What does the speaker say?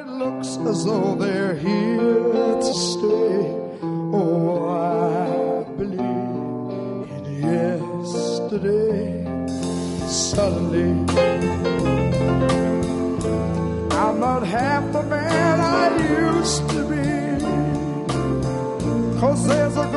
looks as though they're here to stay. Oh, I believe in yesterday. Suddenly, I'm not half the man I used to be. 'Cause there's a